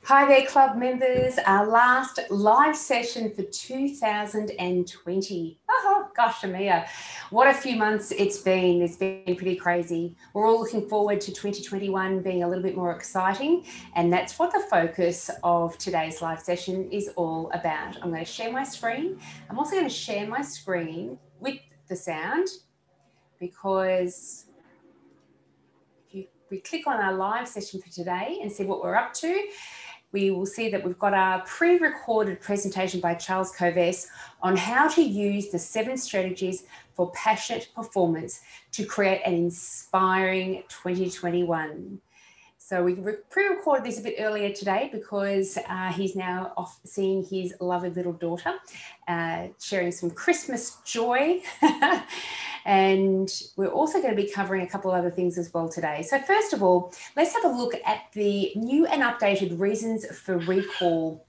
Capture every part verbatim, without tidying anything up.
Hi there, club members. Our last live session for two thousand twenty. Oh, gosh, Amia. What a few months it's been. It's been pretty crazy. We're all looking forward to twenty twenty-one being a little bit more exciting, and that's what the focus of today's live session is all about. I'm going to share my screen. I'm also going to share my screen with the sound because if you, we click on our live session for today and see what we're up to, we will see that we've got our pre-recorded presentation by Charles Kovess on how to use the seven strategies for passionate performance to create an inspiring twenty twenty-one. So we pre-recorded this a bit earlier today because uh, he's now off seeing his lovely little daughter, uh, sharing some Christmas joy. And we're also going to be covering a couple of other things as well today. So first of all, let's have a look at the new and updated Reasons for Recall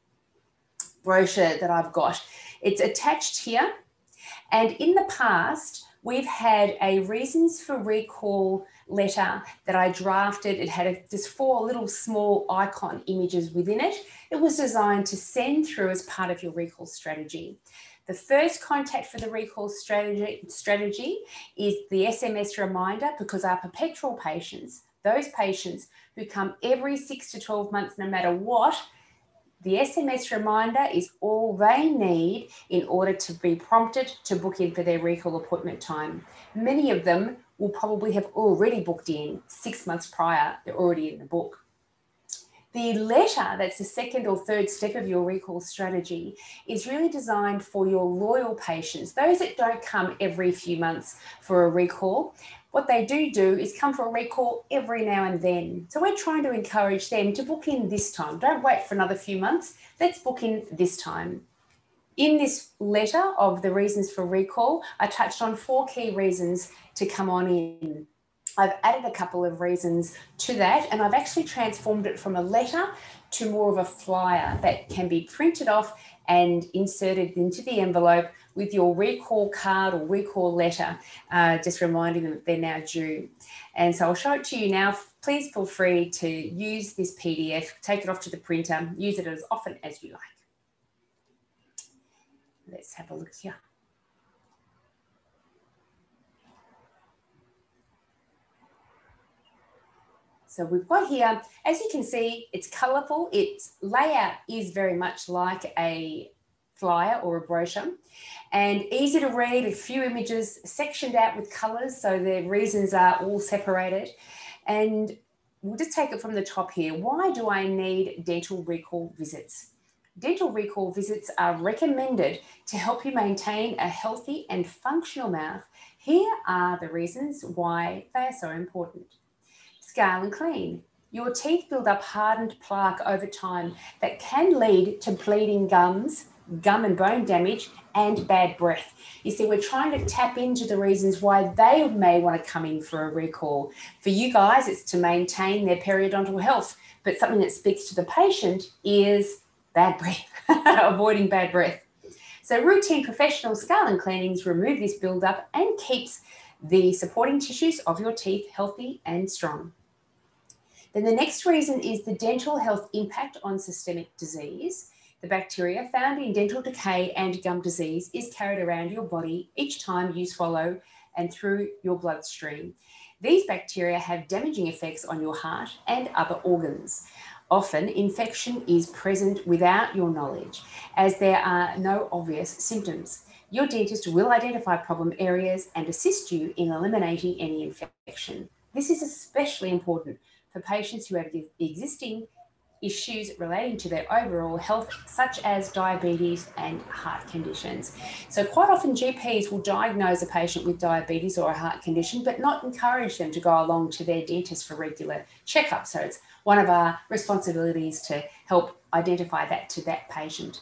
brochure that I've got. It's attached here. And in the past, we've had a Reasons for Recall letter that I drafted. It had a, just four little small icon images within it. It was designed to send through as part of your recall strategy. The first contact for the recall strategy, strategy is the S M S reminder, because our perpetual patients, those patients who come every six to twelve months, no matter what, the S M S reminder is all they need in order to be prompted to book in for their recall appointment time. Many of them will probably have already booked in six months prior. They're already in the book. The letter, that's the second or third step of your recall strategy, is really designed for your loyal patients, those that don't come every few months for a recall. What they do do is come for a recall every now and then. So we're trying to encourage them to book in this time. Don't wait for another few months. Let's book in this time. In this letter of the Reasons for Recall, I touched on four key reasons to come on in. I've added a couple of reasons to that, and I've actually transformed it from a letter to more of a flyer that can be printed off and inserted into the envelope with your recall card or recall letter, uh, just reminding them that they're now due. And so I'll show it to you now. Please feel free to use this P D F, take it off to the printer, use it as often as you like. Let's have a look here. So we've got here, as you can see, it's colourful. Its layout is very much like a flyer or a brochure, and easy to read, a few images sectioned out with colours, so the reasons are all separated. And we'll just take it from the top here. Why do I need dental recall visits? Dental recall visits are recommended to help you maintain a healthy and functional mouth. Here are the reasons why they are so important. Scale and clean. Your teeth build up hardened plaque over time that can lead to bleeding gums, gum and bone damage, and bad breath. You see, we're trying to tap into the reasons why they may want to come in for a recall. For you guys, it's to maintain their periodontal health, but something that speaks to the patient is bad breath, avoiding bad breath. So routine professional scale and cleanings remove this buildup and keeps the supporting tissues of your teeth healthy and strong. Then the next reason is the dental health impact on systemic disease. The bacteria found in dental decay and gum disease is carried around your body each time you swallow and through your bloodstream. These bacteria have damaging effects on your heart and other organs. Often, infection is present without your knowledge, as there are no obvious symptoms. Your dentist will identify problem areas and assist you in eliminating any infection. This is especially important for patients who have existing issues relating to their overall health, such as diabetes and heart conditions. So quite often G Ps will diagnose a patient with diabetes or a heart condition, but not encourage them to go along to their dentist for regular checkups. So it's one of our responsibilities to help identify that to that patient.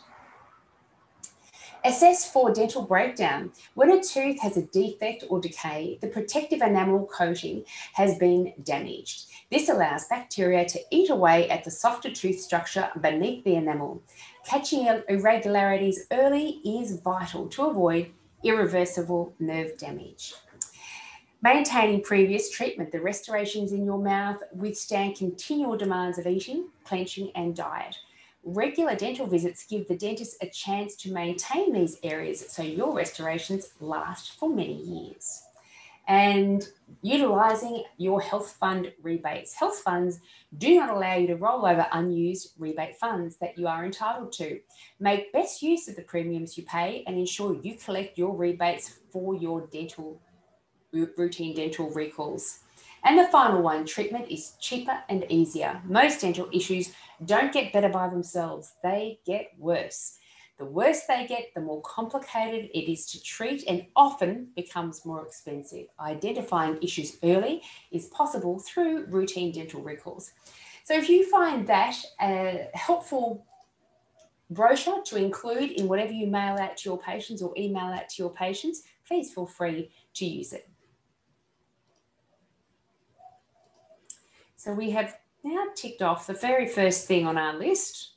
Assess for dental breakdown. When a tooth has a defect or decay, the protective enamel coating has been damaged. This allows bacteria to eat away at the softer tooth structure beneath the enamel. Catching irregularities early is vital to avoid irreversible nerve damage. Maintaining previous treatment, the restorations in your mouth withstand continual demands of eating, clenching, and diet. Regular dental visits give the dentist a chance to maintain these areas so your restorations last for many years. And utilising your health fund rebates. Health funds do not allow you to roll over unused rebate funds that you are entitled to. Make best use of the premiums you pay and ensure you collect your rebates for your dental routine dental recalls. And the final one, treatment is cheaper and easier. Most dental issues don't get better by themselves, they get worse. The worse they get, the more complicated it is to treat and often becomes more expensive. Identifying issues early is possible through routine dental recalls. So if you find that a helpful brochure to include in whatever you mail out to your patients or email out to your patients, please feel free to use it. So we have now ticked off the very first thing on our list.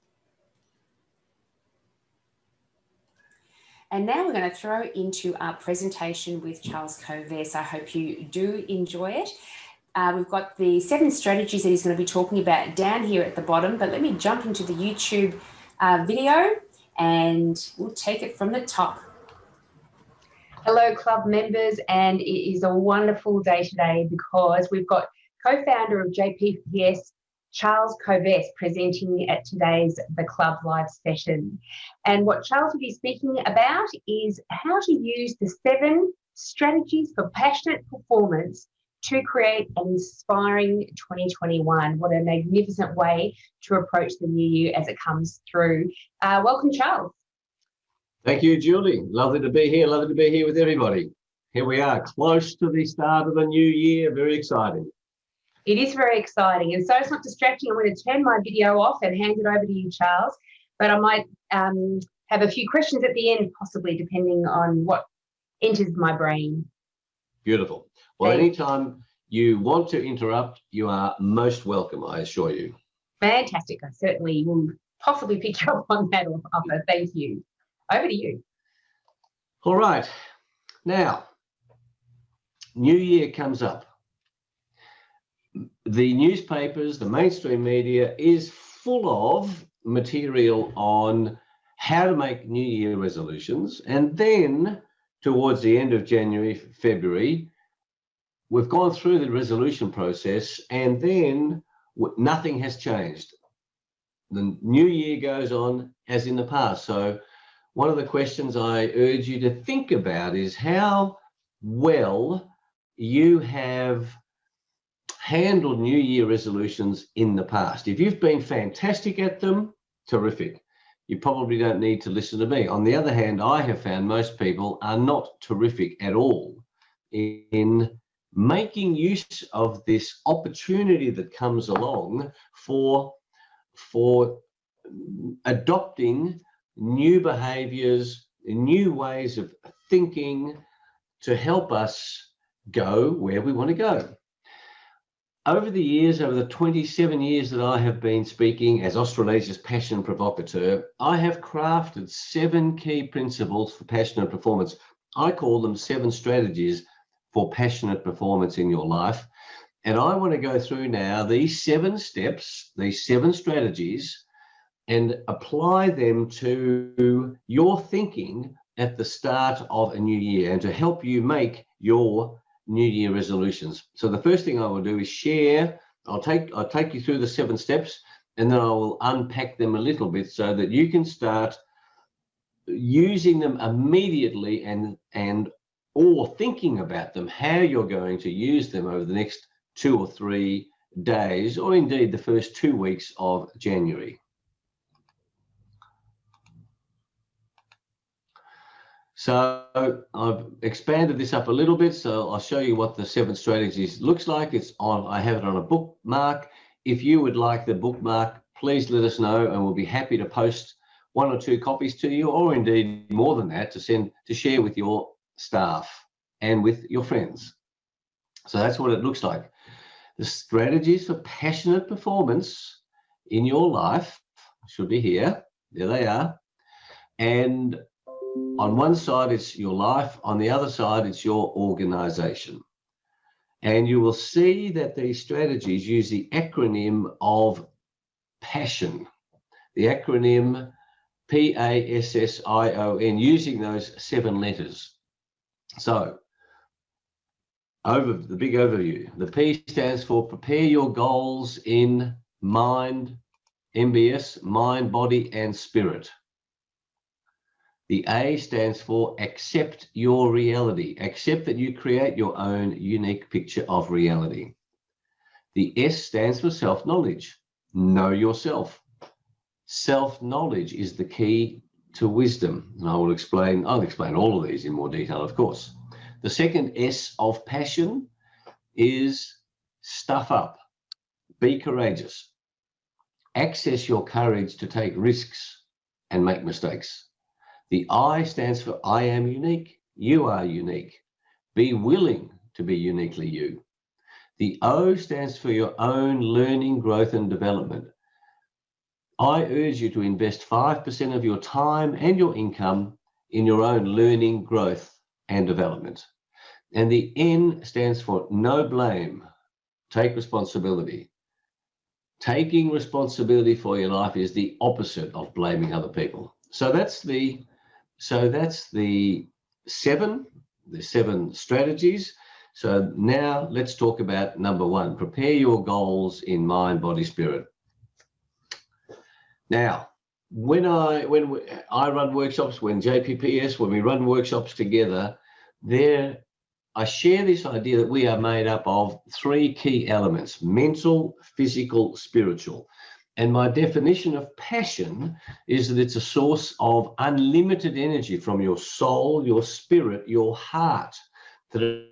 And now we're going to throw into our presentation with Charles Kovess. I hope you do enjoy it. Uh, we've got the seven strategies that he's going to be talking about down here at the bottom, but let me jump into the YouTube uh, video and we'll take it from the top. Hello, club members, and it is a wonderful day today because we've got co-founder of J P P S, Charles Kovess, presenting at today's The Club Live session. And what Charles will be speaking about is how to use the seven strategies for passionate performance to create an inspiring twenty twenty-one. What a magnificent way to approach the new year as it comes through. Uh, welcome, Charles. Thank you, Julie. Lovely to be here. Lovely to be here with everybody. Here we are, close to the start of the new year. Very exciting. It is very exciting. And so it's not distracting. I'm going to turn my video off and hand it over to you, Charles. But I might um, have a few questions at the end, possibly, depending on what enters my brain. Beautiful. Well, Thanks. Anytime you want to interrupt, you are most welcome, I assure you. Fantastic. I certainly will possibly pick you up on that offer. Thank you. Over to you. All right. Now, New Year comes up. The newspapers, the mainstream media is full of material on how to make New Year resolutions. And then towards the end of January, February, we've gone through the resolution process and then nothing has changed. The new year goes on as in the past. So one of the questions I urge you to think about is how well you have handled New Year resolutions in the past. If you've been fantastic at them, terrific. You probably don't need to listen to me. On the other hand, I have found most people are not terrific at all in making use of this opportunity that comes along for, for adopting new behaviors, new ways of thinking to help us go where we want to go. Over the years, over the twenty-seven years that I have been speaking as Australasia's passion provocateur, I have crafted seven key principles for passionate performance. I call them seven strategies for passionate performance in your life. And I want to go through now these seven steps, these seven strategies, and apply them to your thinking at the start of a new year and to help you make your New Year resolutions. So the first thing I will do is share. I'll take I'll take you through the seven steps, and then I will unpack them a little bit so that you can start using them immediately and and or thinking about them, how you're going to use them over the next two or three days, or indeed the first two weeks of January. So I've expanded this up a little bit, so I'll show you what the seven strategies looks like. It's on, I have it on a bookmark. If you would like the bookmark, please let us know and we'll be happy to post one or two copies to you, or indeed more than that, to send to share with your staff and with your friends. So that's what it looks like. The strategies for passionate performance in your life should be here. There they are. And on one side, it's your life. On the other side, it's your organization. And you will see that these strategies use the acronym of PASSION, the acronym P A S S I O N, using those seven letters. So, over the big overview, the P stands for prepare your goals in mind, M B S, mind, body, and spirit. The A stands for accept your reality. Accept that you create your own unique picture of reality. The S stands for self-knowledge. Know yourself. Self-knowledge is the key to wisdom. And I will explain, I'll explain all of these in more detail, of course. The second S of passion is stuff up. Be courageous. Access your courage to take risks and make mistakes. The I stands for I am unique. You are unique. Be willing to be uniquely you. The O stands for your own learning, growth, and development. I urge you to invest five percent of your time and your income in your own learning, growth, and development. And the N stands for no blame. Take responsibility. Taking responsibility for your life is the opposite of blaming other people. So that's the So that's the seven, the seven strategies. So now let's talk about number one, prepare your goals in mind, body, spirit. Now, when I when we, I run workshops, when J P P S, when we run workshops together, there I share this idea that we are made up of three key elements: mental, physical, spiritual. And my definition of passion is that it's a source of unlimited energy from your soul, your spirit, your heart, that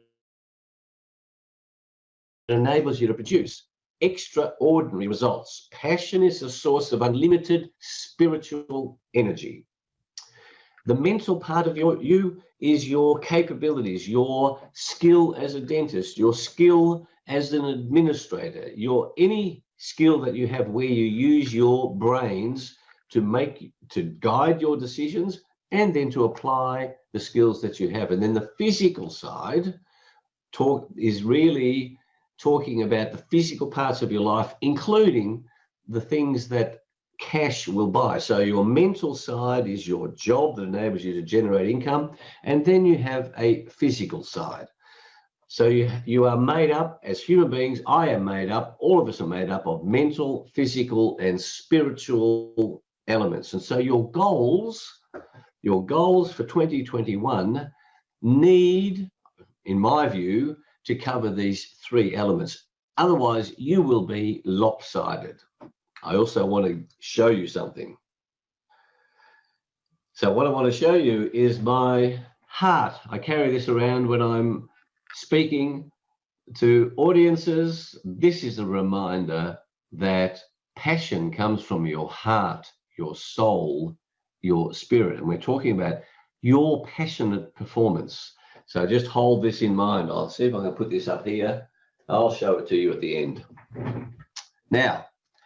enables you to produce extraordinary results. Passion is a source of unlimited spiritual energy. The mental part of your you is your capabilities, your skill as a dentist, your skill as an administrator, your any skill that you have where you use your brains to make, to guide your decisions and then to apply the skills that you have. And then the physical side talk is really talking about the physical parts of your life, including the things that cash will buy. So your mental side is your job that enables you to generate income. And then you have a physical side. So you, you are made up as human beings. I am made up, all of us are made up of mental, physical, and spiritual elements. And so your goals, your goals for twenty twenty-one need, in my view, to cover these three elements. Otherwise, you will be lopsided. I also want to show you something. So what I want to show you is my heart. I carry this around when I'm speaking to audiences. This is a reminder that passion comes from your heart, your soul, your spirit. And we're talking about your passionate performance. So just hold this in mind. I'll see if I can put this up here. I'll show it to you at the end. Now,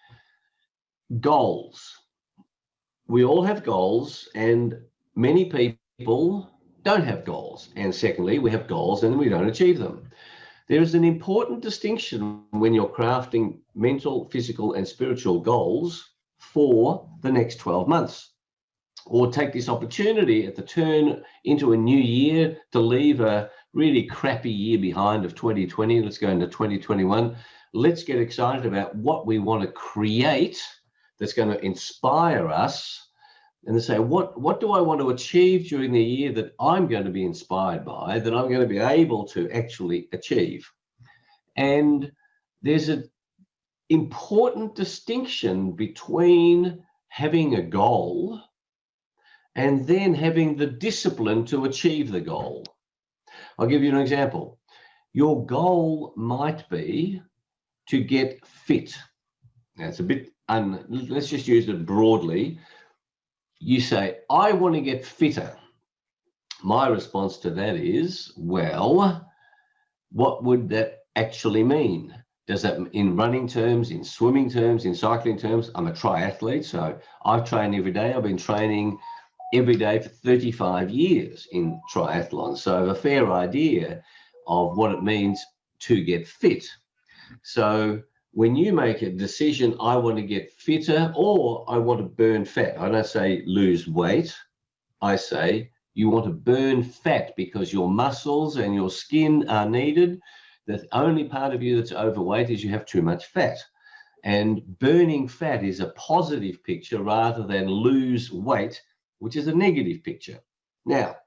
goals. We all have goals, and many people don't have goals. And secondly, we have goals and we don't achieve them. There is an important distinction when you're crafting mental, physical, and spiritual goals for the next twelve months. Or take this opportunity at the turn into a new year to leave a really crappy year behind of twenty twenty. Let's go into twenty twenty-one. Let's get excited about what we want to create that's going to inspire us, and to say, what, what do I want to achieve during the year that I'm going to be inspired by, that I'm going to be able to actually achieve? And there's an important distinction between having a goal and then having the discipline to achieve the goal. I'll give you an example. Your goal might be to get fit. Now, it's a bit, un, let's just use it broadly. You say, I want to get fitter. My response to that is, well, what would that actually mean? Does that, in running terms, in swimming terms, in cycling terms? I'm a triathlete, so I train every day. I've been training every day for thirty-five years in triathlon. So I have a fair idea of what it means to get fit. So when you make a decision, I want to get fitter or I want to burn fat, I don't say lose weight. I say you want to burn fat because your muscles and your skin are needed. The only part of you that's overweight is you have too much fat. And burning fat is a positive picture rather than lose weight, which is a negative picture. Now,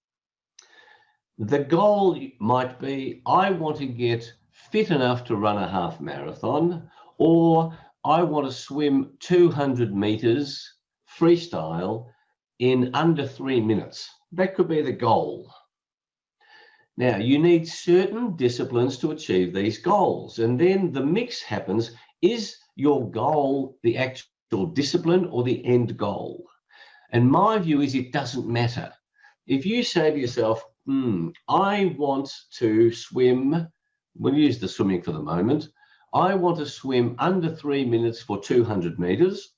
the goal might be, I want to get fit enough to run a half marathon, or I want to swim two hundred meters freestyle in under three minutes. That could be the goal. Now, you need certain disciplines to achieve these goals, and then the mix happens. Is your goal the actual discipline or the end goal? And my view is it doesn't matter. If you say to yourself, hmm, I want to swim, we'll use the swimming for the moment, I want to swim under three minutes for two hundred meters,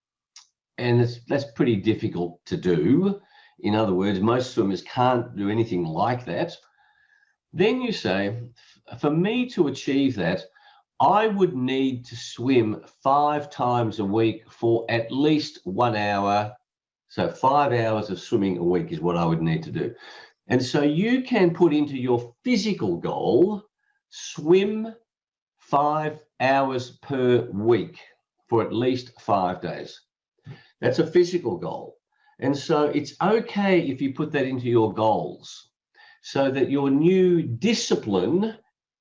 and it's, that's pretty difficult to do. In other words, most swimmers can't do anything like that. Then you say, for me to achieve that, I would need to swim five times a week for at least one hour. So five hours of swimming a week is what I would need to do. And so you can put into your physical goal, swim five hours per week for at least five days. That's a physical goal. And so it's okay if you put that into your goals so that your new discipline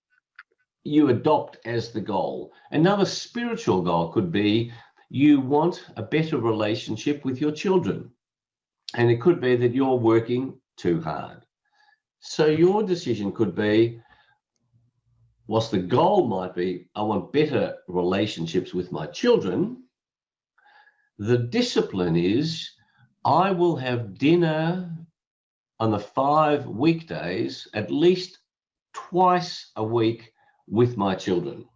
you adopt as the goal. Another spiritual goal could be you want a better relationship with your children. And it could be that you're working too hard. So your decision could be, whilst the goal might be, I want better relationships with my children, the discipline is, I will have dinner on the five weekdays at least twice a week with my children.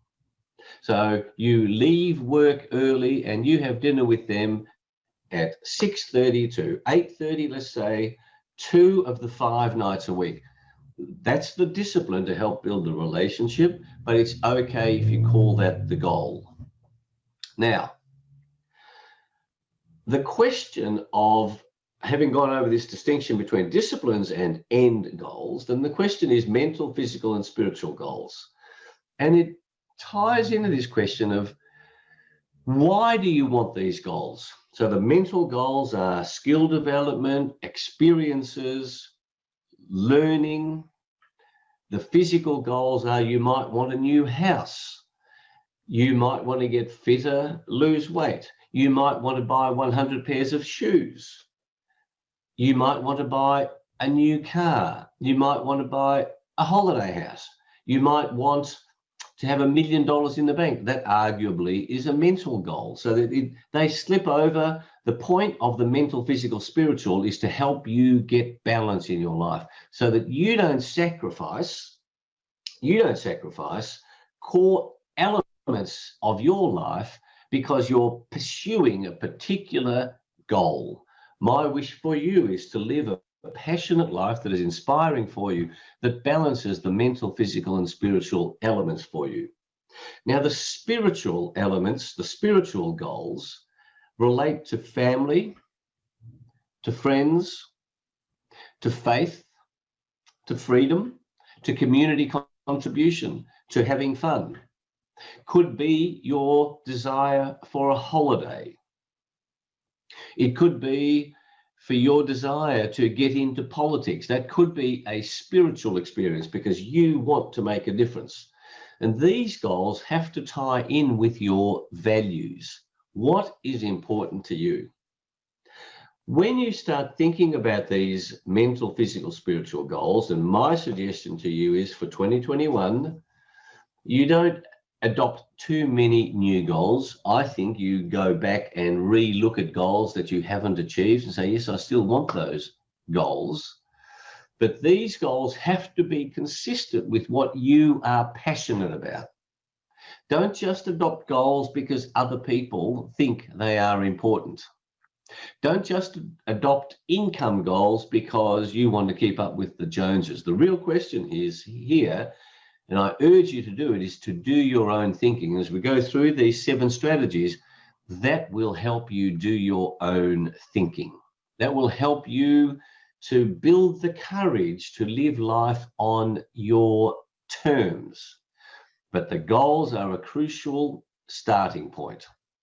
So you leave work early and you have dinner with them at six thirty to eight thirty, let's say, two of the five nights a week. That's the discipline to help build the relationship, but it's okay if you call that the goal. Now, the question of having gone over this distinction between disciplines and end goals, then the question is mental, physical, and spiritual goals. And it ties into this question of, why do you want these goals? So the mental goals are skill development, experiences, learning. The physical goals are, you might want a new house. You might want to get fitter, lose weight. You might want to buy one hundred pairs of shoes. You might want to buy a new car. You might want to buy a holiday house. You might want to have a million dollars in the bank. That arguably is a mental goal. So that it, they slip over. The point of the mental, physical, spiritual is to help you get balance in your life so that you don't sacrifice, you don't sacrifice core elements of your life because you're pursuing a particular goal. My wish for you is to live a a passionate life that is inspiring for you, that balances the mental, physical, and spiritual elements for you. Now, the spiritual elements, the spiritual goals, relate to family, to friends, to faith, to freedom, to community contribution, to having fun. Could be your desire for a holiday. It could be for your desire to get into politics. That could be a spiritual experience because you want to make a difference. And these goals have to tie in with your values. What is important to you? When you start thinking about these mental, physical, spiritual goals, and my suggestion to you is for twenty twenty-one, you don't adopt too many new goals. I think you go back and re-look at goals that you haven't achieved and say, yes, I still want those goals. But these goals have to be consistent with what you are passionate about. Don't just adopt goals because other people think they are important. Don't just adopt income goals because you want to keep up with the Joneses. The real question is here, and I urge you to do it, is to do your own thinking. As we go through these seven strategies, that will help you do your own thinking. That will help you to build the courage to live life on your terms. But the goals are a crucial starting point.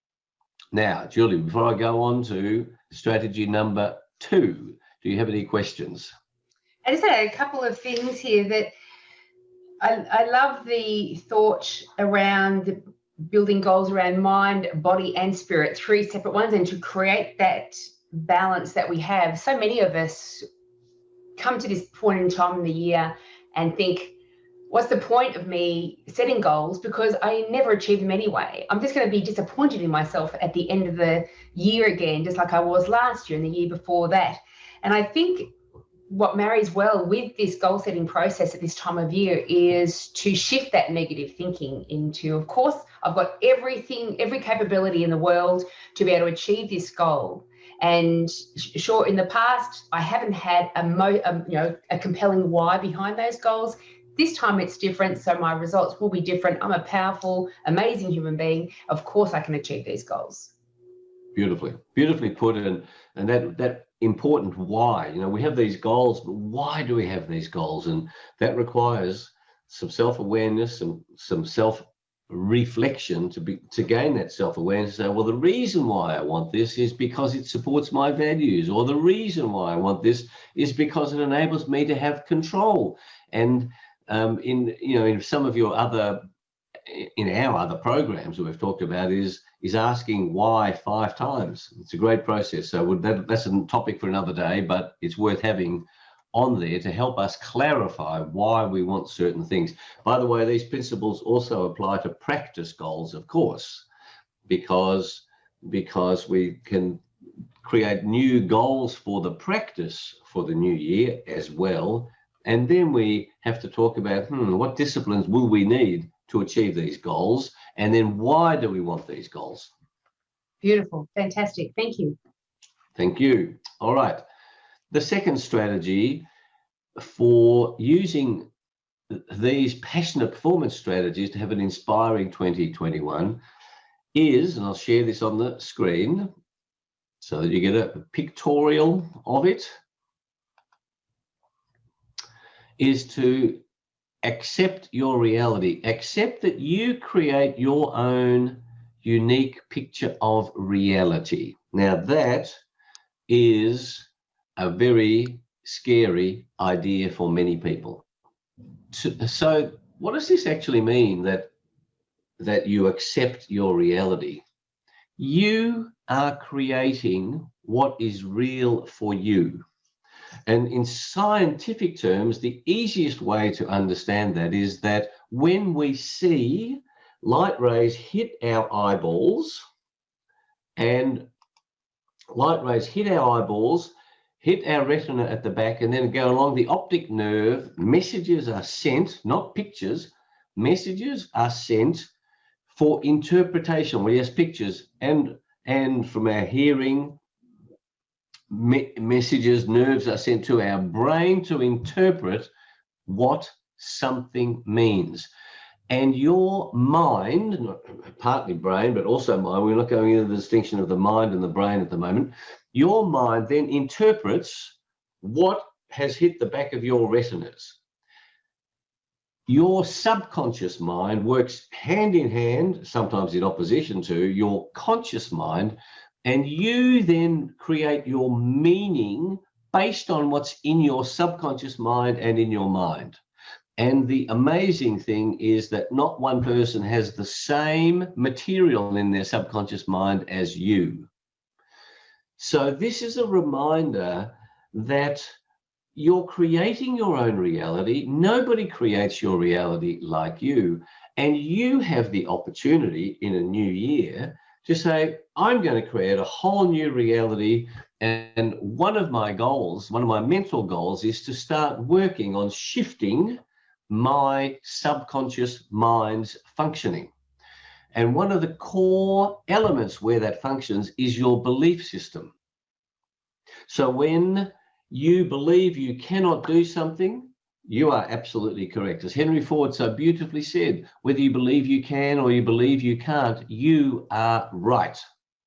Now, Julie, before I go on to strategy number two, do you have any questions? I just had a couple of things here that I, I love the thought around building goals around mind, body, and spirit, three separate ones, and to create that balance that we have. So many of us come to this point in time in the year and think, what's the point of me setting goals, because I never achieve them anyway? I'm just going to be disappointed in myself at the end of the year again, just like I was last year and the year before that. And I think what marries well with this goal setting process at this time of year is to shift that negative thinking into, of course, I've got everything, every capability in the world to be able to achieve this goal. And sure, in the past, I haven't had a, mo, a, you know, a compelling why behind those goals. This time it's different, so my results will be different. I'm a powerful, amazing human being. Of course, I can achieve these goals. Beautifully, beautifully put. And, and that, that important why, you know, we have these goals, but why do we have these goals? And that requires some self-awareness and some self-reflection to be to gain that self-awareness. Say, well, the reason why I want this is because it supports my values, or the reason why I want this is because it enables me to have control. And um, in you know, in some of your other, in our other programs that we've talked about, is is asking why five times. It's a great process. So would that, that's a topic for another day, but it's worth having on there to help us clarify why we want certain things. By the way, these principles also apply to practice goals, of course, because, because we can create new goals for the practice for the new year as well. And then we have to talk about, hmm, what disciplines will we need to achieve these goals? And then why do we want these goals? Beautiful. Fantastic. Thank you. Thank you. All right. The second strategy for using these passionate performance strategies to have an inspiring twenty twenty-one is, and I'll share this on the screen so that you get a pictorial of it, is to accept your reality. Accept that you create your own unique picture of reality. Now, that is a very scary idea for many people. So what does this actually mean, that, that you accept your reality? You are creating what is real for you. And in scientific terms, the easiest way to understand that is that when we see light rays hit our eyeballs, and light rays hit our eyeballs, hit our retina at the back, and then go along the optic nerve, messages are sent, not pictures, messages are sent for interpretation. Well, yes, pictures, and, and from our hearing, Me messages, nerves are sent to our brain to interpret what something means. And your mind, not partly brain, but also mind, we're not going into the distinction of the mind and the brain at the moment, your mind then interprets what has hit the back of your retinas. Your subconscious mind works hand in hand, sometimes in opposition to your conscious mind, and you then create your meaning based on what's in your subconscious mind and in your mind. And the amazing thing is that not one person has the same material in their subconscious mind as you. So this is a reminder that you're creating your own reality. Nobody creates your reality like you. And you have the opportunity in a new year to say, I'm going to create a whole new reality. And one of my goals, one of my mental goals, is to start working on shifting my subconscious mind's functioning. And one of the core elements where that functions is your belief system. So when you believe you cannot do something, You are absolutely correct. As Henry Ford so beautifully said, whether you believe you can or you believe you can't, you are right.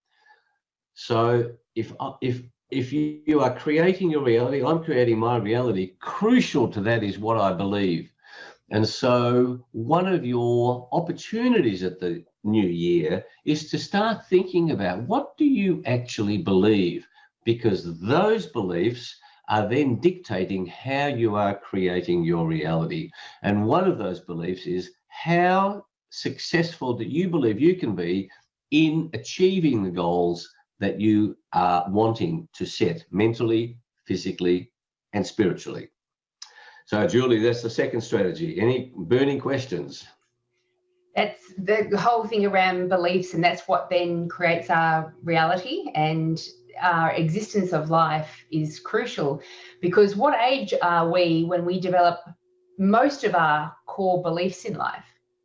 So if if if you, you are creating your reality, I'm creating my reality. Crucial to that is what I believe. And so one of your opportunities at the new year is to start thinking about, what do you actually believe? Because those beliefs are then dictating how you are creating your reality. And one of those beliefs is how successful do you believe you can be in achieving the goals that you are wanting to set mentally, physically, and spiritually. So, Julie, that's the second strategy. Any burning questions? That's the whole thing around beliefs, and that's what then creates our reality, and our existence of life is crucial, because what age are we when we develop most of our core beliefs in life?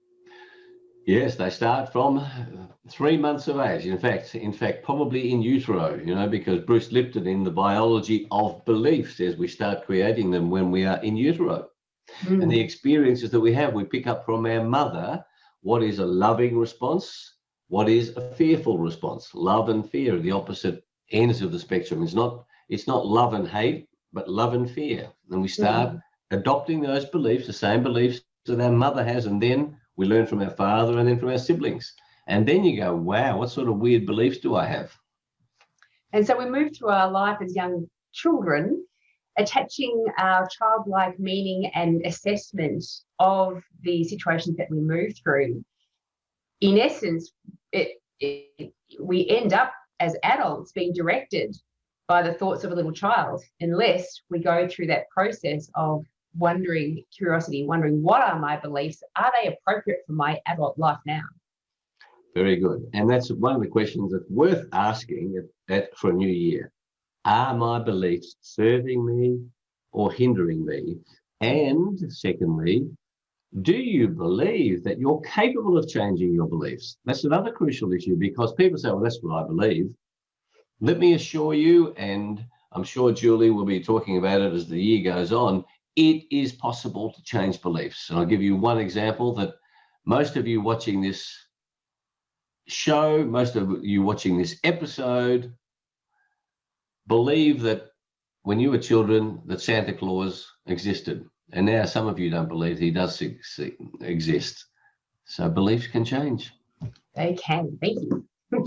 Yes, they start from three months of age. In fact, in fact, probably in utero, you know, because Bruce Lipton in The Biology of Belief says we start creating them when we are in utero. Mm. And the experiences that we have, we pick up from our mother. What is a loving response? What is a fearful response? Love and fear are the opposite ends of the spectrum. It's not, it's not love and hate, but love and fear. And we start mm. adopting those beliefs, the same beliefs that our mother has, and then we learn from our father and then from our siblings. And then you go, wow, what sort of weird beliefs do I have? And so we move through our life as young children, attaching our childlike meaning and assessment of the situations that we move through. In essence, it, it, we end up as adults being directed by the thoughts of a little child, unless we go through that process of wondering, curiosity, wondering, what are my beliefs? Are they appropriate for my adult life now? Very good. And that's one of the questions that's worth asking at, at, for a new year. Are my beliefs serving me or hindering me? And secondly, do you believe that you're capable of changing your beliefs? That's another crucial issue, because people say, well, that's what I believe. Let me assure you, and I'm sure Julie will be talking about it as the year goes on, it is possible to change beliefs. And I'll give you one example that most of you watching this show, most of you watching this episode, believe that when you were children that Santa Claus existed. And now some of you don't believe he does exist. So beliefs can change. They can. Thank you.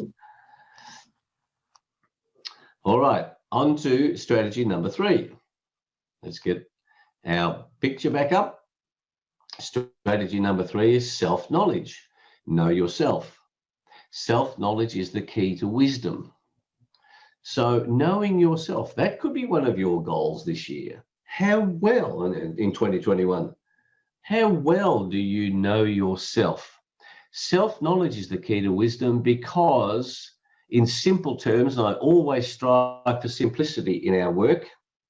All right, on to strategy number three. Let's get our picture back up. Strategy number three is self-knowledge. Know yourself. Self-knowledge is the key to wisdom. So knowing yourself, that could be one of your goals this year. How well, in twenty twenty-one, how well do you know yourself? Self-knowledge is the key to wisdom, because in simple terms, and I always strive for simplicity in our work,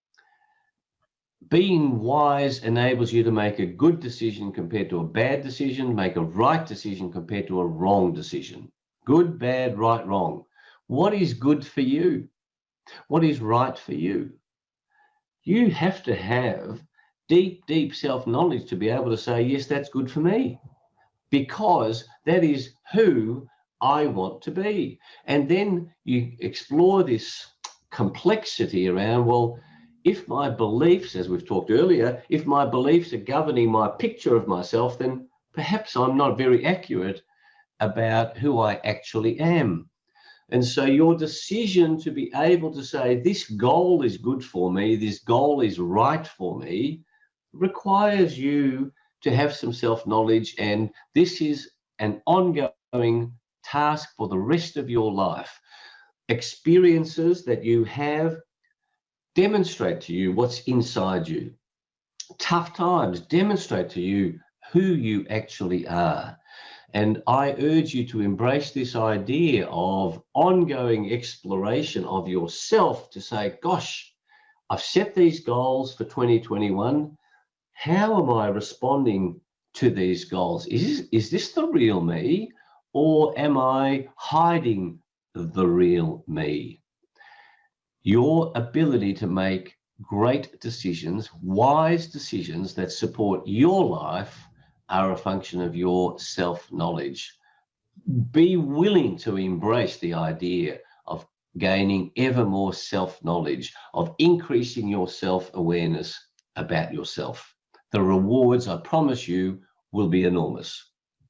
being wise enables you to make a good decision compared to a bad decision, make a right decision compared to a wrong decision. Good, bad, right, wrong. What is good for you? What is right for you? You have to have deep, deep self-knowledge to be able to say, yes, that's good for me, because that is who I want to be. And then you explore this complexity around, well, if my beliefs, as we've talked earlier, if my beliefs are governing my picture of myself, then perhaps I'm not very accurate about who I actually am. And so your decision to be able to say, this goal is good for me, this goal is right for me, requires you to have some self-knowledge. And this is an ongoing task for the rest of your life. Experiences that you have demonstrate to you what's inside you. Tough times demonstrate to you who you actually are. And I urge you to embrace this idea of ongoing exploration of yourself, to say, gosh, I've set these goals for twenty twenty-one. How am I responding to these goals? Is this, is this the real me, or am I hiding the real me? Your ability to make great decisions, wise decisions that support your life are a function of your self-knowledge. Be willing to embrace the idea of gaining ever more self-knowledge, of increasing your self-awareness about yourself. The rewards, I promise you, will be enormous.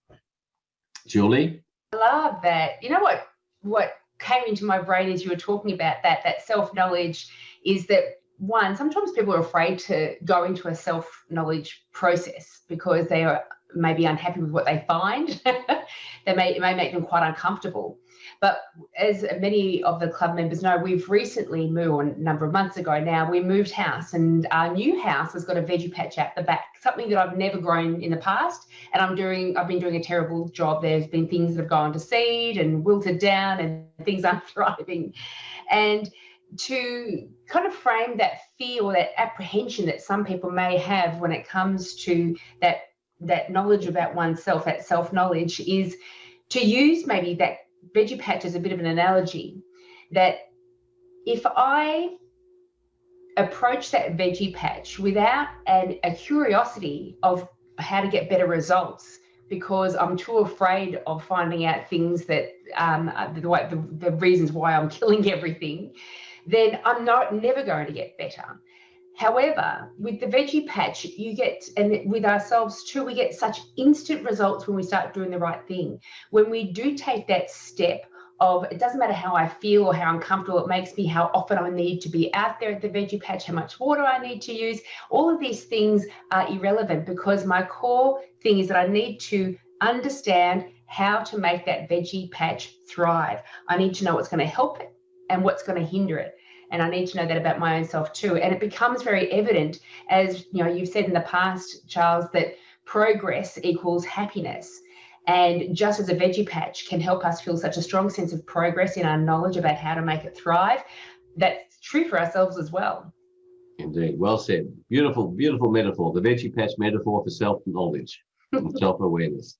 Julie? I love that. You know what, what came into my brain as you were talking about that, that self-knowledge is that, one, sometimes people are afraid to go into a self-knowledge process because they are maybe unhappy with what they find. they may, it may make them quite uncomfortable. But as many of the club members know, we've recently moved, a number of months ago now, we moved house, and our new house has got a veggie patch out the back, something that I've never grown in the past. And I'm doing, I've been doing a terrible job. There's been things that have gone to seed and wilted down and things aren't thriving. And to kind of frame that fear or that apprehension that some people may have when it comes to that, that knowledge about oneself, that self-knowledge, is to use maybe that veggie patch as a bit of an analogy, that if I approach that veggie patch without an, a curiosity of how to get better results, because I'm too afraid of finding out things that um, the, the, the reasons why I'm killing everything, then I'm not never going to get better. However, with the veggie patch, you get, and with ourselves too, we get such instant results when we start doing the right thing. When we do take that step of, it doesn't matter how I feel or how uncomfortable it makes me, how often I need to be out there at the veggie patch, how much water I need to use, all of these things are irrelevant, because my core thing is that I need to understand how to make that veggie patch thrive. I need to know what's going to help it and what's going to hinder it. And I need to know that about my own self too. And it becomes very evident, as you know, you've said in the past, Charles, that progress equals happiness. And just as a veggie patch can help us feel such a strong sense of progress in our knowledge about how to make it thrive, that's true for ourselves as well. Indeed. Well said. Beautiful, beautiful metaphor. The veggie patch metaphor for self-knowledge and self-awareness.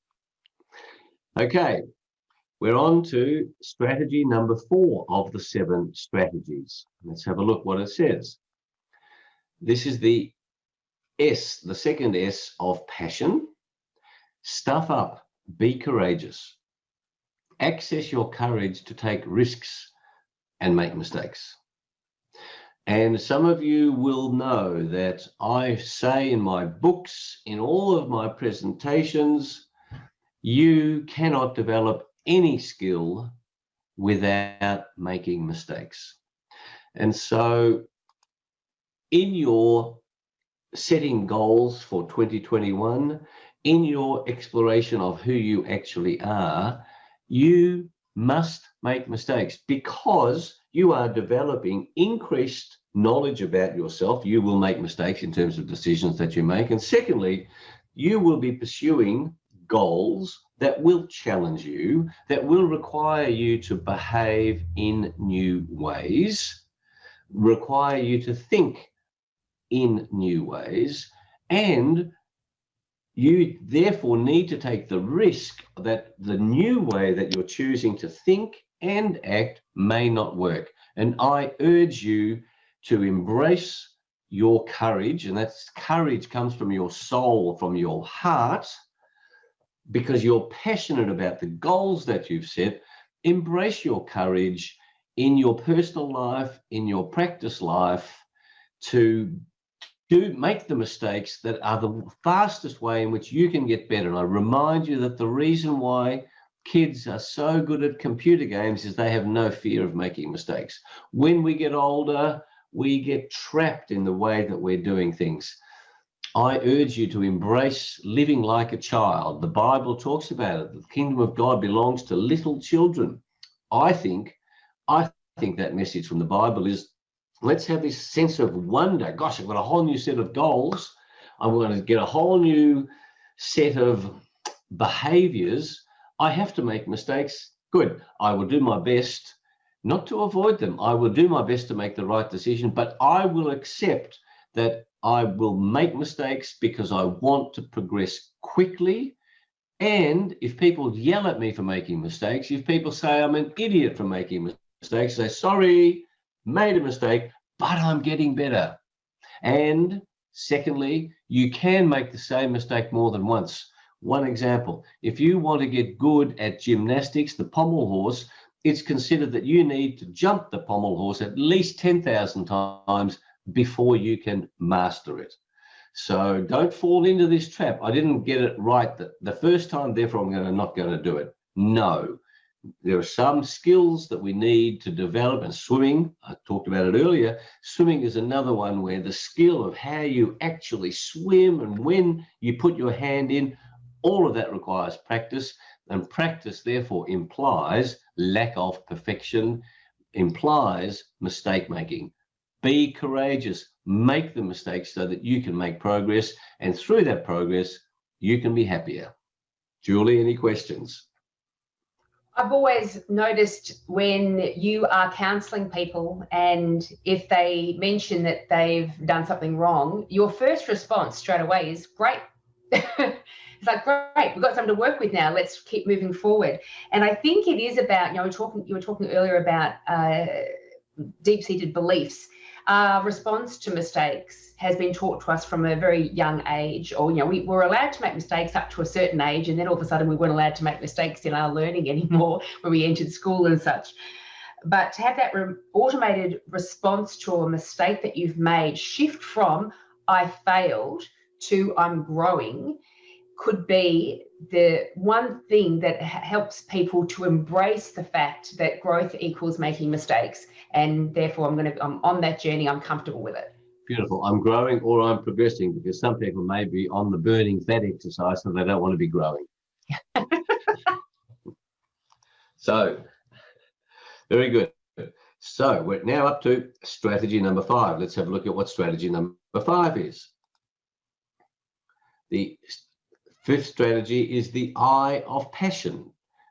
Okay. We're on to strategy number four of the seven strategies. Let's have a look what it says. This is the S, the second S of passion. Stuff up, be courageous. Access your courage to take risks and make mistakes. And some of you will know that I say in my books, in all of my presentations, you cannot develop any skill without making mistakes. And so in your setting goals for twenty twenty-one, in your exploration of who you actually are, you must make mistakes, because you are developing increased knowledge about yourself. You will make mistakes in terms of decisions that you make. And secondly, you will be pursuing goals that will challenge you, that will require you to behave in new ways, require you to think in new ways, and you therefore need to take the risk that the new way that you're choosing to think and act may not work. And I urge you to embrace your courage, and that's courage comes from your soul, from your heart, because you're passionate about the goals that you've set. Embrace your courage in your personal life, in your practice life, to do make the mistakes that are the fastest way in which you can get better. And I remind you that the reason why kids are so good at computer games is they have no fear of making mistakes. When we get older, we get trapped in the way that we're doing things. I urge you to embrace living like a child. The Bible talks about it. The kingdom of God belongs to little children. I think, I think that message from the Bible is, let's have this sense of wonder. Gosh, I've got a whole new set of goals. I'm going to get a whole new set of behaviors. I have to make mistakes. Good. I will do my best not to avoid them. I will do my best to make the right decision, but I will accept that I will make mistakes because I want to progress quickly. And if people yell at me for making mistakes, if people say I'm an idiot for making mistakes, say, sorry, made a mistake, but I'm getting better. And secondly, you can make the same mistake more than once. One example, if you want to get good at gymnastics, the pommel horse, it's considered that you need to jump the pommel horse at least ten thousand times before you can master it. So don't fall into this trap. I didn't get it right the, the first time, therefore I'm gonna, not going to do it. No, there are some skills that we need to develop, and swimming, I talked about it earlier, swimming is another one where the skill of how you actually swim and when you put your hand in, all of that requires practice, and practice therefore implies lack of perfection, implies mistake making. Be courageous, make the mistakes so that you can make progress, and through that progress, you can be happier. Julie, any questions? I've always noticed when you are counselling people and if they mention that they've done something wrong, your first response straight away is great. It's like, great, we've got something to work with now. Let's keep moving forward. And I think it is about, you know, we're talking, you were talking earlier about uh, deep-seated beliefs. Our response to mistakes has been taught to us from a very young age, or, you know, we were allowed to make mistakes up to a certain age, and then all of a sudden we weren't allowed to make mistakes in our learning anymore when we entered school and such. But to have that re- automated response to a mistake that you've made shift from I failed to I'm growing could be the one thing that helps people to embrace the fact that growth equals making mistakes, and therefore I'm going to I'm on that journey, I'm comfortable with it. Beautiful. I'm growing or I'm progressing, because some people may be on the burning fat exercise so they don't want to be growing. So very good. So we're now up to strategy number five. Let's have a look at what strategy number five is. The fifth strategy is the I of passion.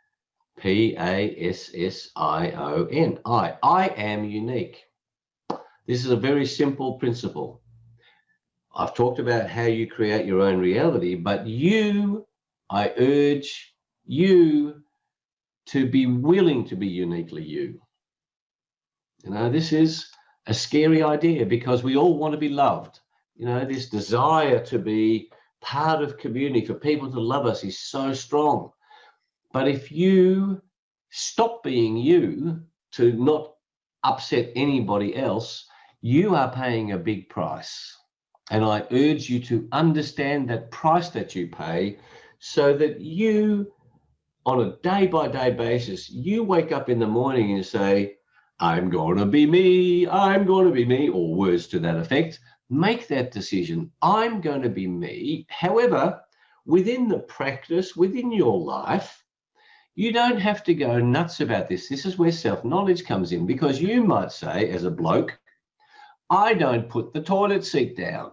P A S S I O N. I. I am unique. This is a very simple principle. I've talked about how you create your own reality, but you, I urge you to be willing to be uniquely you. You know, this is a scary idea because we all want to be loved. You know, this desire to be part of community, for people to love us, is so strong. But if you stop being you to not upset anybody else, you are paying a big price. And I urge you to understand that price that you pay, so that you, on a day-by-day basis, you wake up in the morning and say, I'm going to be me, I'm going to be me, or words to that effect. Make that decision. I'm going to be me. However, within the practice, within your life, you don't have to go nuts about this. This is where self-knowledge comes in, because you might say, as a bloke, I don't put the toilet seat down.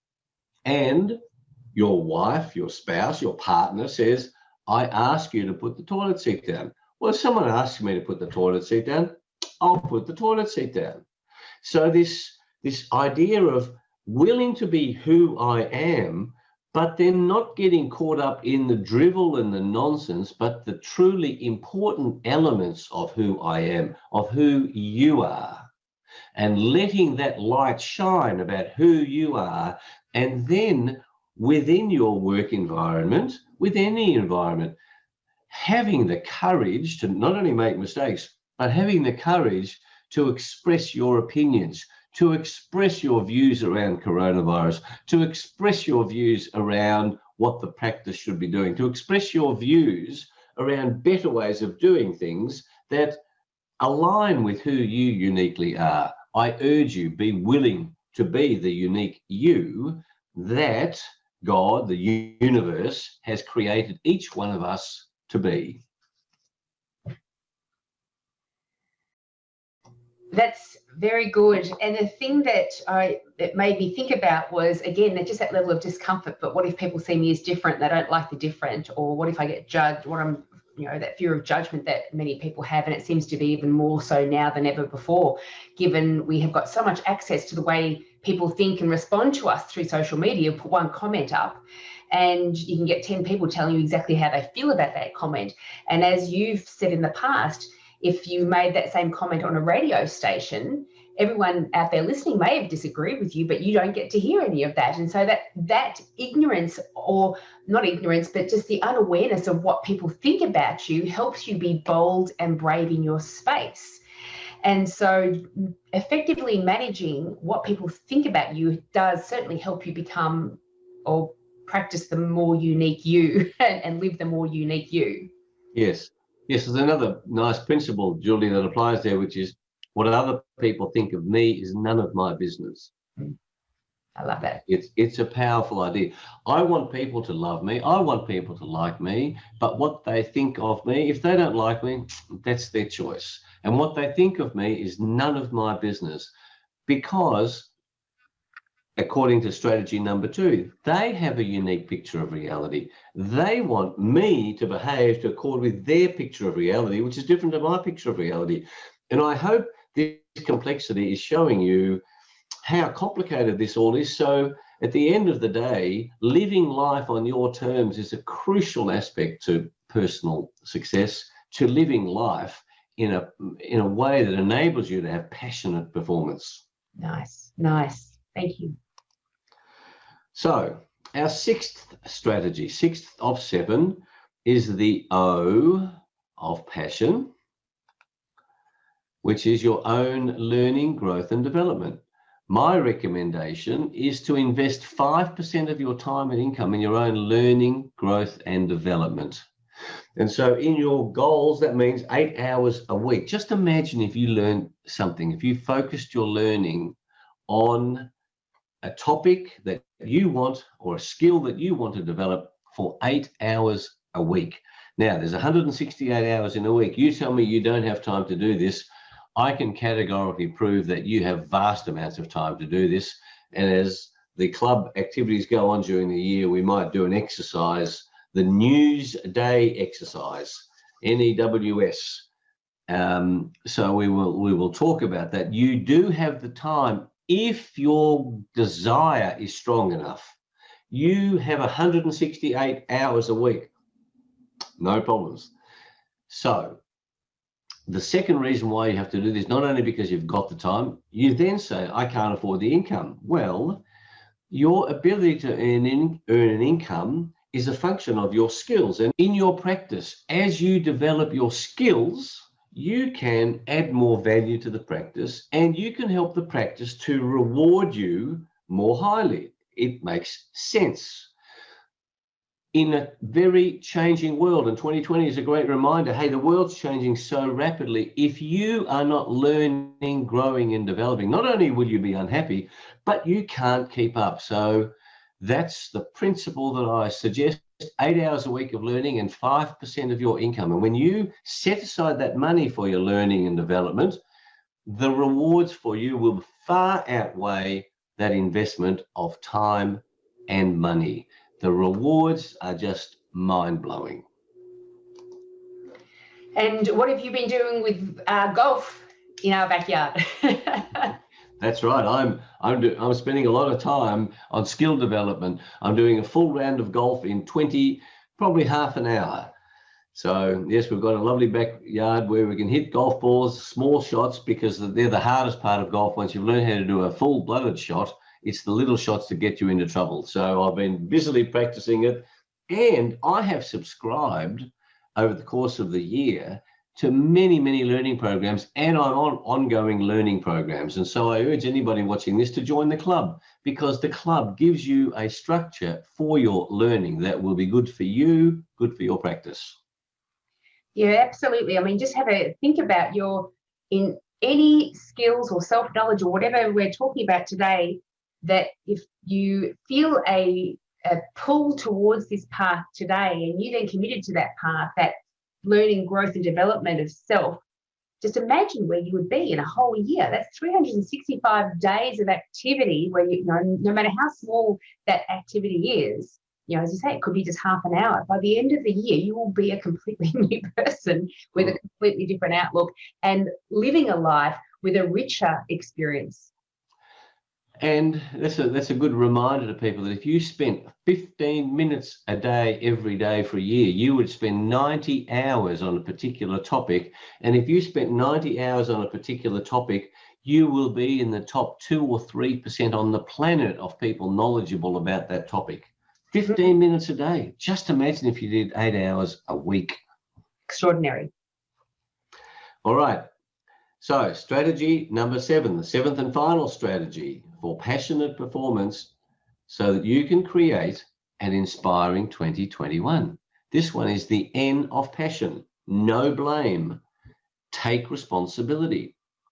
And your wife, your spouse, your partner says, I ask you to put the toilet seat down. Well, if someone asks me to put the toilet seat down, I'll put the toilet seat down. So this, this idea of willing to be who I am, but then not getting caught up in the drivel and the nonsense, but the truly important elements of who I am, of who you are, and letting that light shine about who you are. And then within your work environment, with any environment, having the courage to not only make mistakes, but having the courage to express your opinions, to express your views around coronavirus, to express your views around what the practice should be doing, to express your views around better ways of doing things that align with who you uniquely are. I urge you, be willing to be the unique you that God, the universe, has created each one of us to be. That's very good. And the thing that I that made me think about was, again, just that level of discomfort. But what if people see me as different? They don't like the different. Or what if I get judged? What I'm, you know, that fear of judgment that many people have. And it seems to be even more so now than ever before, given we have got so much access to the way people think and respond to us through social media. Put one comment up and you can get ten people telling you exactly how they feel about that comment. And as you've said in the past, if you made that same comment on a radio station, everyone out there listening may have disagreed with you, but you don't get to hear any of that. And so that that ignorance, or not ignorance, but just the unawareness of what people think about you, helps you be bold and brave in your space. And so effectively managing what people think about you does certainly help you become or practice the more unique you and, and live the more unique you. Yes. Yes, there's another nice principle, Julie, that applies there, which is what other people think of me is none of my business. I love that. It's it's a powerful idea. I want people to love me. I want people to like me. But what they think of me, if they don't like me, that's their choice. And what they think of me is none of my business, because according to strategy number two, they have a unique picture of reality. They want me to behave to accord with their picture of reality, which is different to my picture of reality. And I hope this complexity is showing you how complicated this all is. So at the end of the day, living life on your terms is a crucial aspect to personal success, to living life in a, in a way that enables you to have passionate performance. Nice, nice. Thank you. So our sixth strategy, sixth of seven, is the O of passion, which is your own learning, growth, and development. My recommendation is to invest five percent of your time and income in your own learning, growth, and development. And so in your goals, that means eight hours a week. Just imagine if you learned something, if you focused your learning on a topic that you want or a skill that you want to develop for eight hours a week. Now, there's one hundred sixty-eight hours in a week. You tell me you don't have time to do this, I can categorically prove that you have vast amounts of time to do this. And as the club activities go on during the year, we might do an exercise, the News Day exercise, N E W S. Um, so we will we will talk about that. You do have the time if your desire is strong enough. You have one hundred sixty-eight hours a week, no problems. So the second reason why you have to do this, not only because you've got the time, you then say, I can't afford the income. Well, your ability to earn, in, earn an income is a function of your skills. And in your practice, as you develop your skills, you can add more value to the practice, and you can help the practice to reward you more highly. It makes sense. In a very changing world, and twenty twenty is a great reminder, hey, the world's changing so rapidly. If you are not learning, growing, and developing, not only will you be unhappy, but you can't keep up. So that's the principle that I suggest. Eight hours a week of learning and five percent of your income. And when you set aside that money for your learning and development, the rewards for you will far outweigh that investment of time and money. The rewards are just mind-blowing. And what have you been doing with uh, golf in our backyard? That's right. I'm I'm do, I'm spending a lot of time on skill development. I'm doing a full round of golf in twenty, probably half an hour. So yes, we've got a lovely backyard where we can hit golf balls, small shots, because they're the hardest part of golf. Once you've learned how to do a full-blooded shot, it's the little shots that get you into trouble. So I've been busily practicing it, and I have subscribed over the course of the year to many, many learning programs, and I'm on ongoing learning programs. And so I urge anybody watching this to join the club, because the club gives you a structure for your learning that will be good for you, good for your practice. Yeah, absolutely. I mean, just have a think about your, in any skills or self-knowledge or whatever we're talking about today, that if you feel a, a pull towards this path today and you then committed to that path, that learning, growth, and development of self, just imagine where you would be in a whole year. That's three hundred sixty-five days of activity where, you know, no matter how small that activity is, you know, as you say, it could be just half an hour. By the end of the year, you will be a completely new person with a completely different outlook and living a life with a richer experience. And that's a, that's a good reminder to people that if you spent fifteen minutes a day every day for a year, you would spend ninety hours on a particular topic. And if you spent ninety hours on a particular topic, you will be in the top two or three percent on the planet of people knowledgeable about that topic. fifteen minutes a day. Just imagine if you did eight hours a week. Extraordinary. All right. So strategy number seven, the seventh and final strategy for passionate performance so that you can create an inspiring twenty twenty-one. This one is the N of passion. No blame. Take responsibility.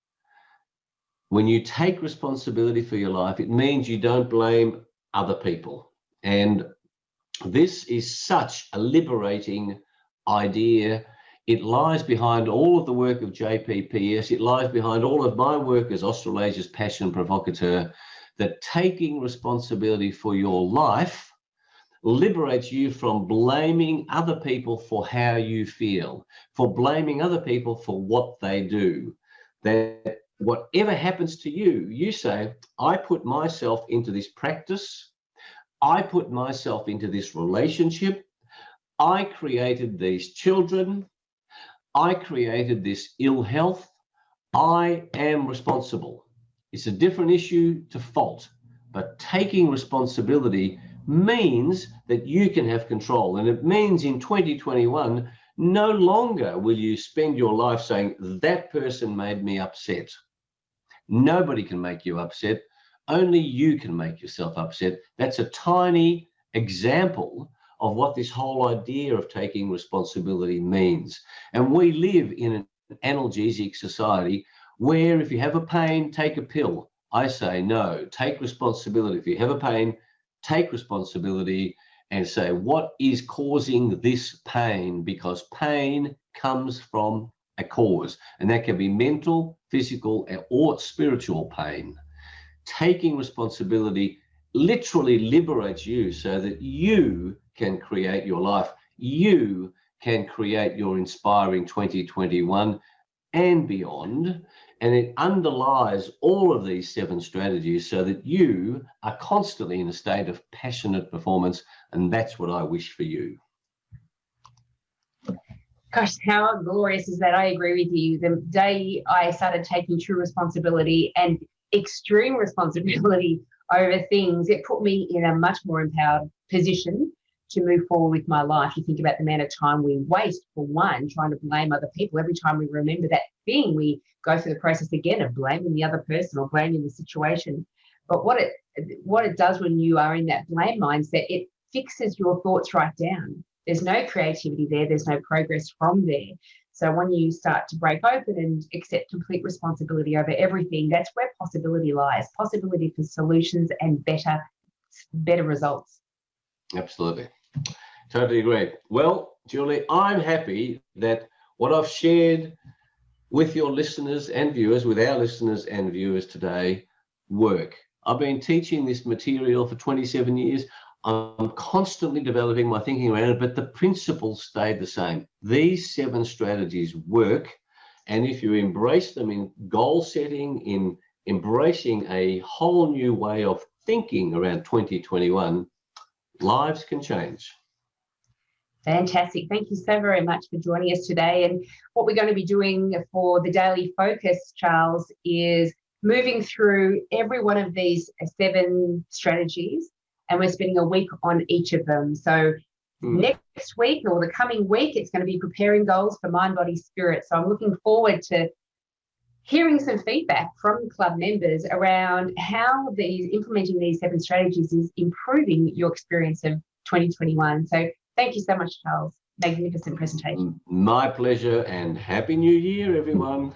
When you take responsibility for your life, it means you don't blame other people. And this is such a liberating idea. It lies behind all of the work of J P P S. It lies behind all of my work as Australasia's passion provocateur, that taking responsibility for your life liberates you from blaming other people for how you feel, for blaming other people for what they do. That whatever happens to you, you say, I put myself into this practice. I put myself into this relationship. I created these children. I created this ill health. I am responsible. It's a different issue to fault, but taking responsibility means that you can have control. And it means in twenty twenty-one, no longer will you spend your life saying, that person made me upset. Nobody can make you upset. Only you can make yourself upset. That's a tiny example of what this whole idea of taking responsibility means. And we live in an analgesic society where if you have a pain, take a pill. I say, no, take responsibility. If you have a pain, take responsibility and say, what is causing this pain? Because pain comes from a cause, and that can be mental, physical, or spiritual pain. Taking responsibility literally liberates you so that you can create your life. You can create your inspiring twenty twenty-one and beyond. And it underlies all of these seven strategies so that you are constantly in a state of passionate performance. And that's what I wish for you. Gosh, how glorious is that? I agree with you. The day I started taking true responsibility and extreme responsibility over things, it put me in a much more empowered position to move forward with my life. You think about the amount of time we waste, for one, trying to blame other people. Every time we remember that thing, we go through the process again of blaming the other person or blaming the situation. But what it what it does when you are in that blame mindset, it fixes your thoughts right down. There's no creativity there. There's no progress from there. So when you start to break open and accept complete responsibility over everything, that's where possibility lies. Possibility for solutions and better, better results. Absolutely. Totally agree. Well, Julie, I'm happy that what I've shared with your listeners and viewers, with our listeners and viewers today, work. I've been teaching this material for twenty-seven years. I'm constantly developing my thinking around it, but the principles stayed the same. These seven strategies work, and if you embrace them in goal setting, in embracing a whole new way of thinking around twenty twenty-one, lives can change. Fantastic. Thank you so very much for joining us today. And what we're going to be doing for the Daily Focus, Charles, is moving through every one of these seven strategies, and we're spending a week on each of them. So mm. next week or the coming week, it's going to be preparing goals for mind, body, spirit. So I'm looking forward to hearing some feedback from club members around how these implementing these seven strategies is improving your experience of twenty twenty-one. So thank you so much, Charles. Magnificent presentation. My pleasure, and Happy New Year, everyone.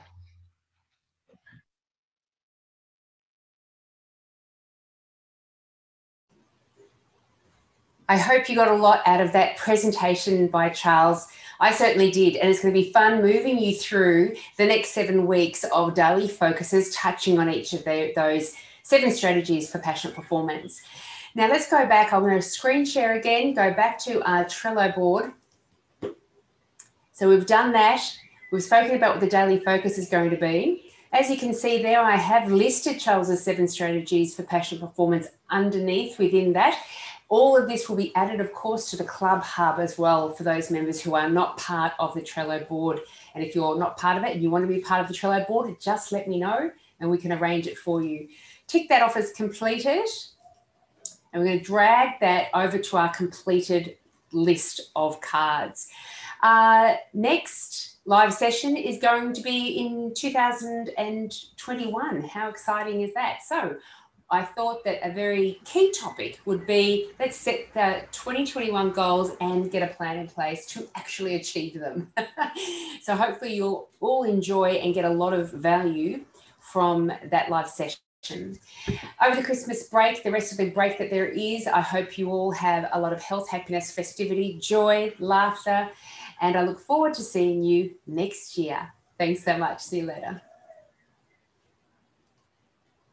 I hope you got a lot out of that presentation by Charles. I certainly did, and it's going to be fun moving you through the next seven weeks of daily focuses, touching on each of the, those seven strategies for passionate performance. Now let's go back. I'm going to screen share again, go back to our Trello board. So we've done that. We've spoken about what the daily focus is going to be. As you can see there, I have listed Charles's seven strategies for passion performance underneath within that. All of this will be added, of course, to the Club Hub as well for those members who are not part of the Trello board. And if you're not part of it and you want to be part of the Trello board, just let me know and we can arrange it for you. Tick that off as completed. And we're going to drag that over to our completed list of cards. Uh, next live session is going to be in two thousand twenty-one. How exciting is that? So I thought that a very key topic would be, let's set the twenty twenty-one goals and get a plan in place to actually achieve them. So hopefully you'll all enjoy and get a lot of value from that live session. Over the Christmas break, the rest of the break that there is, I hope you all have a lot of health, happiness, festivity, joy, laughter, and I look forward to seeing you next year. Thanks so much. See you later.